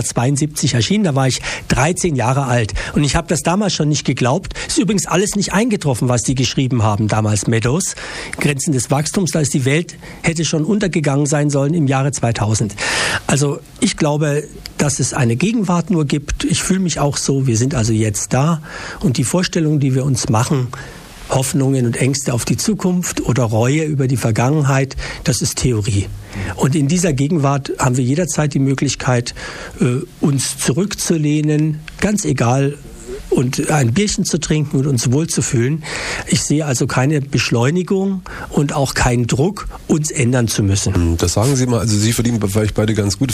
1972 erschienen. Da war ich 13 Jahre alt. Und ich habe das damals schon nicht geglaubt. Ist übrigens alles nicht eingetroffen, was die geschrieben haben, damals Meadows. Grenzen des Wachstums, da ist die Welt, hätte schon untergegangen sein sollen im Jahre 2000. Also ich glaube, dass es eine Gegenwart nur gibt. Ich fühle mich auch so. Wir sind also jetzt da. Und die Vorstellungen, die wir uns machen, Hoffnungen und Ängste auf die Zukunft oder Reue über die Vergangenheit, das ist Theorie. Und in dieser Gegenwart haben wir jederzeit die Möglichkeit, uns zurückzulehnen, ganz egal, und ein Bierchen zu trinken und uns wohlzufühlen. Ich sehe also keine Beschleunigung und auch keinen Druck, uns ändern zu müssen. Das sagen Sie mal, also Sie verdienen vielleicht beide ganz gut.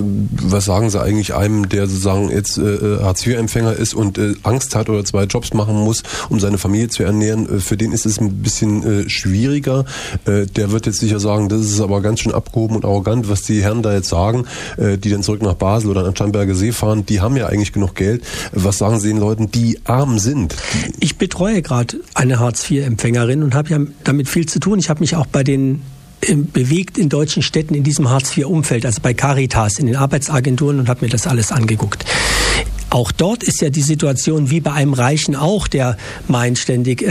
Was sagen Sie eigentlich einem, der sozusagen jetzt Hartz-IV-Empfänger ist und Angst hat oder 2 Jobs machen muss, um seine Familie zu ernähren? Für den ist es ein bisschen schwieriger. Der wird jetzt sicher sagen, das ist aber ganz schön abgehoben und arrogant, was die Herren da jetzt sagen, die dann zurück nach Basel oder an Starnberger See fahren. Die haben ja eigentlich genug Geld. Was sagen Sie den Leuten, die arm sind? Ich betreue gerade eine Hartz-IV-Empfängerin und habe ja damit viel zu tun. Ich habe mich auch bei den bewegt in deutschen Städten in diesem Hartz-IV-Umfeld, also bei Caritas, in den Arbeitsagenturen und habe mir das alles angeguckt. Auch dort ist ja die Situation wie bei einem Reichen auch, der meint ständig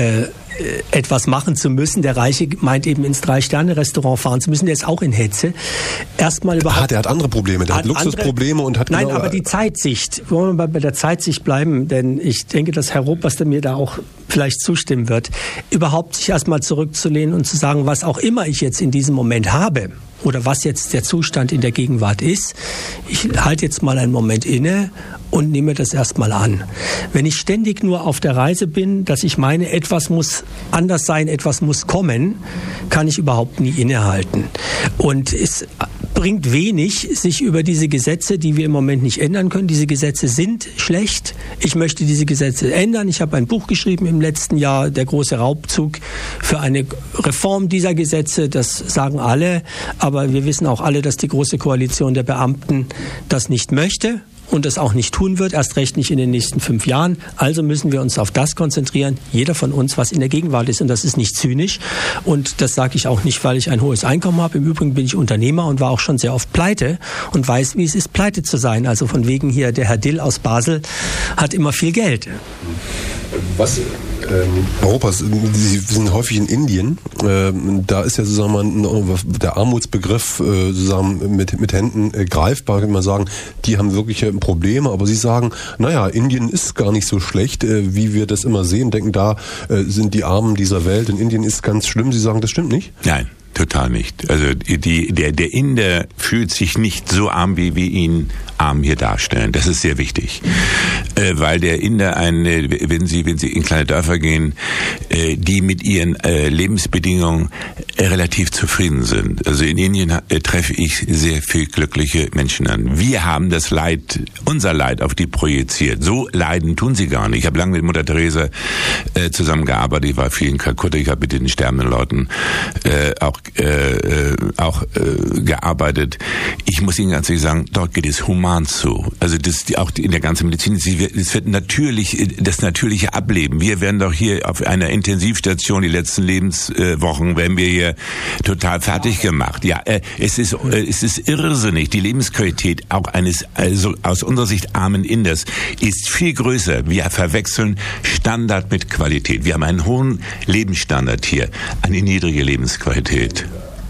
etwas machen zu müssen. Der Reiche meint eben ins 3-Sterne-Restaurant fahren zu müssen. Der ist auch in Hetze. Erstmal überhaupt. Der hat andere Probleme. Der hat Luxusprobleme und hat. Nein, aber die Zeitsicht. Wollen wir bei der Zeitsicht bleiben? Denn ich denke, dass Herr Ropers mir da auch vielleicht zustimmen wird. Überhaupt sich erstmal zurückzulehnen und zu sagen, was auch immer ich jetzt in diesem Moment habe oder was jetzt der Zustand in der Gegenwart ist. Ich halte jetzt mal einen Moment inne und nehme das erstmal an. Wenn ich ständig nur auf der Reise bin, dass ich meine, etwas muss anders sein, etwas muss kommen, kann ich überhaupt nie innehalten. Und es bringt wenig, sich über diese Gesetze, die wir im Moment nicht ändern können, diese Gesetze sind schlecht. Ich möchte diese Gesetze ändern. Ich habe ein Buch geschrieben im letzten Jahr, Der große Raubzug, für eine Reform dieser Gesetze. Das sagen alle. Aber wir wissen auch alle, dass die Große Koalition der Beamten das nicht möchte und es auch nicht tun wird, erst recht nicht in den nächsten 5 Jahren. Also müssen wir uns auf das konzentrieren, jeder von uns, was in der Gegenwart ist. Und das ist nicht zynisch. Und das sage ich auch nicht, weil ich ein hohes Einkommen habe. Im Übrigen bin ich Unternehmer und war auch schon sehr oft pleite und weiß, wie es ist, pleite zu sein. Also von wegen hier, der Herr Dill aus Basel hat immer viel Geld. Was? Europas, Sie sind häufig in Indien. Da ist ja sozusagen der Armutsbegriff sozusagen mit Händen greifbar, kann man sagen. Die haben wirkliche Probleme, aber Sie sagen, naja, Indien ist gar nicht so schlecht, wie wir das immer sehen. Denken, da sind die Armen dieser Welt. In Indien ist es ganz schlimm. Sie sagen, das stimmt nicht? Nein. Total nicht. Also der Inder fühlt sich nicht so arm, wie wir ihn arm hier darstellen. Das ist sehr wichtig. Weil der Inder wenn Sie in kleine Dörfer gehen, die mit ihren Lebensbedingungen relativ zufrieden sind. Also in Indien treffe ich sehr viel glückliche Menschen an. Wir haben das Leid, unser Leid auf die projiziert. So leiden tun sie gar nicht. Ich habe lange mit Mutter Teresa zusammengearbeitet. Ich war viel in Kalkutta. Ich habe mit den sterbenden Leuten auch gearbeitet. Ich muss Ihnen ganz ehrlich sagen, dort geht es human zu. Also auch in der ganzen Medizin, es wird natürlich das natürliche Ableben. Wir werden doch hier auf einer Intensivstation die letzten Lebenswochen werden wir hier total fertig gemacht. Ja, es ist irrsinnig. Die Lebensqualität auch eines also aus unserer Sicht armen Inders ist viel größer. Wir verwechseln Standard mit Qualität. Wir haben einen hohen Lebensstandard hier, eine niedrige Lebensqualität.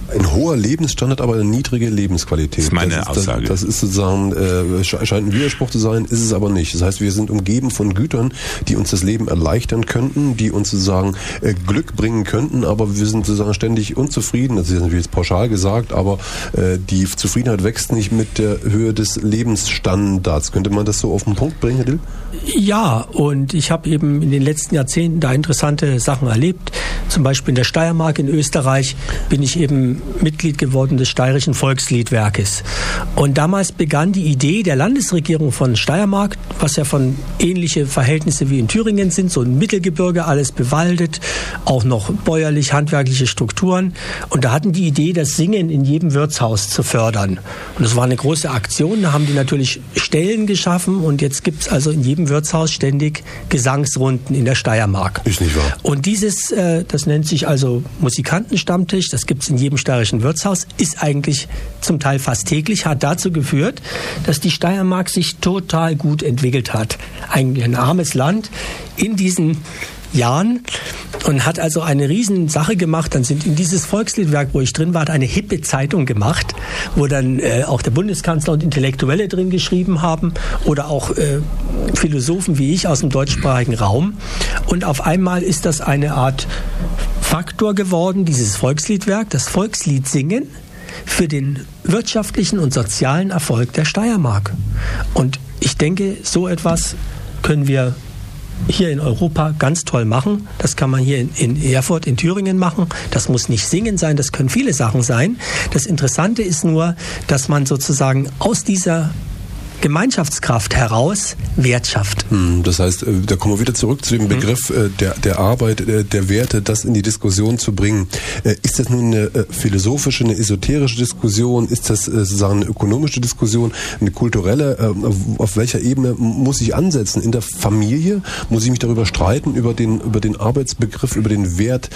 Ein hoher Lebensstandard, aber eine niedrige Lebensqualität. Das ist meine Aussage. Das ist sozusagen, scheint ein Widerspruch zu sein, ist es aber nicht. Das heißt, wir sind umgeben von Gütern, die uns das Leben erleichtern könnten, die uns sozusagen Glück bringen könnten, aber wir sind sozusagen ständig unzufrieden. Das ist natürlich jetzt pauschal gesagt, aber die Zufriedenheit wächst nicht mit der Höhe des Lebensstandards. Könnte man das so auf den Punkt bringen, Herr Dill? Ja, und ich habe eben in den letzten Jahrzehnten da interessante Sachen erlebt. Zum Beispiel in der Steiermark in Österreich bin ich eben Mitglied geworden des Steirischen Volksliedwerkes. Und damals begann die Idee der Landesregierung von Steiermark, was ja von ähnliche Verhältnisse wie in Thüringen sind, so ein Mittelgebirge, alles bewaldet, auch noch bäuerlich-handwerkliche Strukturen. Und da hatten die Idee, das Singen in jedem Wirtshaus zu fördern. Und das war eine große Aktion. Da haben die natürlich Stellen geschaffen und jetzt gibt es also in jedem Wirtshaus ständig Gesangsrunden in der Steiermark. Ist nicht wahr. Und dieses, das nennt sich also Musikantenstammtisch, das gibt es in jedem steirischen Wirtshaus, ist eigentlich zum Teil fast täglich, hat dazu geführt, dass die Steiermark sich total gut entwickelt hat. Eigentlich ein armes Land in diesen Jahren und hat also eine riesen Sache gemacht. Dann sind in dieses Volksliedwerk, wo ich drin war, hat eine hippe Zeitung gemacht, wo dann auch der Bundeskanzler und Intellektuelle drin geschrieben haben oder auch Philosophen wie ich aus dem deutschsprachigen Raum. Und auf einmal ist das eine Art Faktor geworden, dieses Volksliedwerk, das Volkslied singen für den wirtschaftlichen und sozialen Erfolg der Steiermark. Und ich denke, so etwas können wir hier in Europa ganz toll machen. Das kann man hier in Erfurt, in Thüringen machen. Das muss nicht singen sein, das können viele Sachen sein. Das Interessante ist nur, dass man sozusagen aus dieser Gemeinschaftskraft heraus Wert schafft. Das heißt, da kommen wir wieder zurück zu dem Begriff der Arbeit, der Werte, das in die Diskussion zu bringen. Ist das nun eine philosophische, eine esoterische Diskussion? Ist das sozusagen eine ökonomische Diskussion, eine kulturelle? Auf welcher Ebene muss ich ansetzen? In der Familie? Muss ich mich darüber streiten, über den Arbeitsbegriff, über den Wert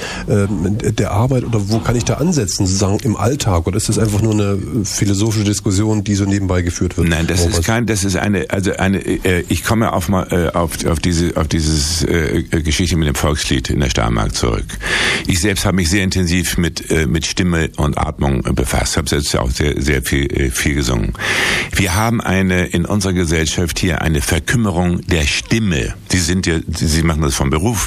der Arbeit? Oder wo kann ich da ansetzen, sozusagen im Alltag? Oder ist das einfach nur eine philosophische Diskussion, die so nebenbei geführt wird? Nein, das ist eine, ich komme auf diese Geschichte mit dem Volkslied in der Steiermark zurück. Ich selbst habe mich sehr intensiv mit Stimme und Atmung befasst, habe selbst auch sehr viel gesungen. Wir haben in unserer Gesellschaft hier eine Verkümmerung der Stimme. Sie machen das vom Beruf.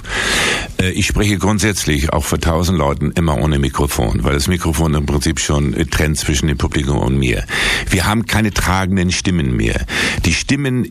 Ich spreche grundsätzlich auch vor 1000 Leuten immer ohne Mikrofon, weil das Mikrofon im Prinzip schon trennt zwischen dem Publikum und mir. Wir haben keine tragenden Stimmen mehr. Die Stimme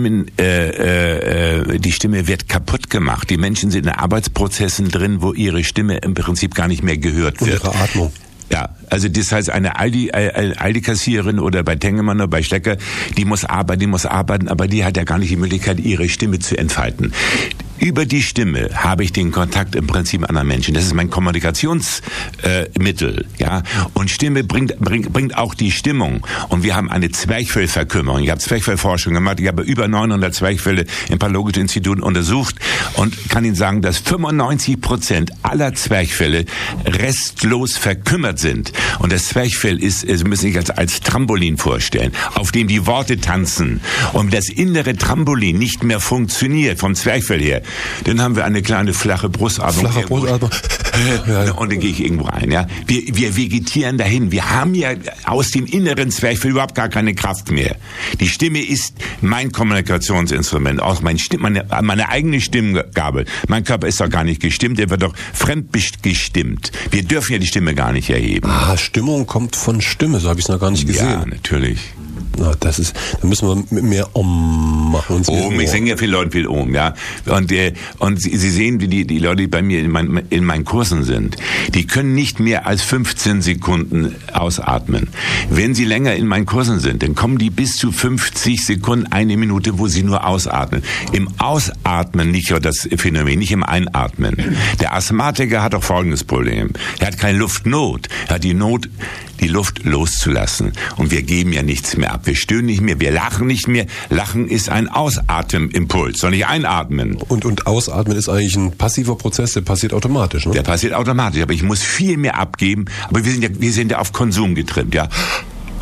wird kaputt gemacht. Die Menschen sind in Arbeitsprozessen drin, wo ihre Stimme im Prinzip gar nicht mehr gehört wird. Und ihre Atmung. Ja, also das heißt, eine Aldi-Kassiererin oder bei Tengelmann oder bei Schlecker, die muss arbeiten, aber die hat ja gar nicht die Möglichkeit, ihre Stimme zu entfalten. Über die Stimme habe ich den Kontakt im Prinzip mit anderen Menschen. Das ist mein Kommunikationsmittel, ja. Und Stimme bringt auch die Stimmung. Und wir haben eine Zwerchfellverkümmerung. Ich habe Zwerchfellforschung gemacht. Ich habe über 900 Zwerchfelle im Pathologischen Institut untersucht und kann Ihnen sagen, dass 95% aller Zwerchfelle restlos verkümmert sind. Und das Zwerchfell Sie müssen sich als Trampolin vorstellen, auf dem die Worte tanzen. Und das innere Trampolin nicht mehr funktioniert vom Zwerchfell her. Dann haben wir eine kleine flache Brustatmung. Und dann gehe ich irgendwo rein. Ja, wir vegetieren dahin. Wir haben ja aus dem inneren Zwerchfell überhaupt gar keine Kraft mehr. Die Stimme ist mein Kommunikationsinstrument, auch meine eigene Stimmgabel. Mein Körper ist doch gar nicht gestimmt, der wird doch gestimmt. Wir dürfen ja die Stimme gar nicht erheben. Stimmung kommt von Stimme, so habe ich es noch gar nicht gesehen. Ja, natürlich. Na, da müssen wir mehr machen. Ich singe ja vielen Leuten viel ja. Und Sie sehen, wie die Leute, die bei mir in meinen Kursen sind, die können nicht mehr als 15 Sekunden ausatmen. Wenn sie länger in meinen Kursen sind, dann kommen die bis zu 50 Sekunden, 1 Minute, wo sie nur ausatmen. Im Ausatmen nicht das Phänomen, nicht im Einatmen. Der Asthmatiker hat auch folgendes Problem. Er hat keine Luftnot. Er hat die Not, die Luft loszulassen. Und wir geben ja nichts mehr ab. Wir stöhnen nicht mehr, wir lachen nicht mehr. Lachen ist ein Ausatmenimpuls, soll nicht einatmen. Und Ausatmen ist eigentlich ein passiver Prozess, der passiert automatisch, ne? Der passiert automatisch, aber ich muss viel mehr abgeben. Aber wir sind ja auf Konsum getrimmt, ja.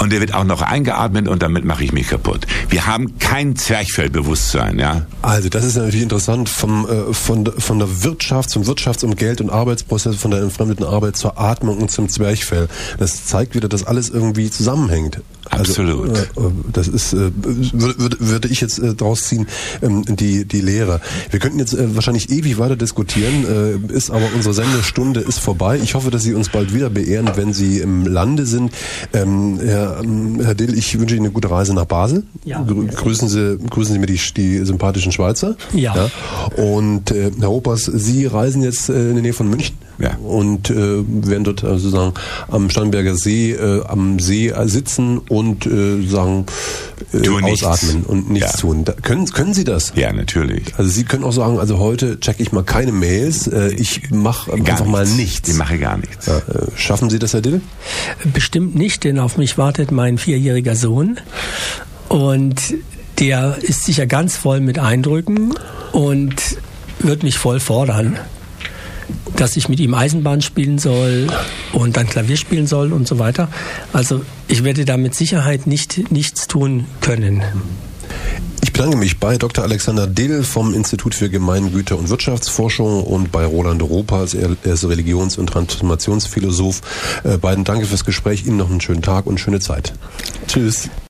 und der wird auch noch eingeatmet und damit mache ich mich kaputt. Wir haben kein Zwerchfellbewusstsein, ja. Also das ist natürlich interessant von der Wirtschaft zum und Geld- und Arbeitsprozess, von der entfremdeten Arbeit zur Atmung und zum Zwerchfell. Das zeigt wieder, dass alles irgendwie zusammenhängt. Absolut. Also, das ist, würde ich jetzt draus ziehen, die Lehre. Wir könnten jetzt wahrscheinlich ewig weiter diskutieren, ist aber unsere Sendestunde ist vorbei. Ich hoffe, dass Sie uns bald wieder beehren, wenn Sie im Lande sind. Herr Dill, ich wünsche Ihnen eine gute Reise nach Basel. Ja. Grüßen Sie mir die sympathischen Schweizer. Ja. Und Herr Hoppers, Sie reisen jetzt in die Nähe von München. Ja. Und werden dort sozusagen am Starnberger See, am See sitzen und sagen, ausatmen und nichts tun. Können Sie das? Ja, natürlich. Also Sie können auch sagen, also heute checke ich mal keine Mails, ich mache einfach mal nichts. Ich mache gar nichts. Ja, schaffen Sie das, Herr Dill? Bestimmt nicht, denn auf mich wartet mein 4-jähriger Sohn und der ist sicher ganz voll mit Eindrücken und wird mich voll fordern, dass ich mit ihm Eisenbahn spielen soll und dann Klavier spielen soll und so weiter. Also ich werde da mit Sicherheit nichts tun können. Ich bedanke mich bei Dr. Alexander Dill vom Institut für Gemeingüter- und Wirtschaftsforschung und bei Roland Ropas, er ist Religions- und Transformationsphilosoph. Beiden danke fürs Gespräch, Ihnen noch einen schönen Tag und schöne Zeit. Tschüss.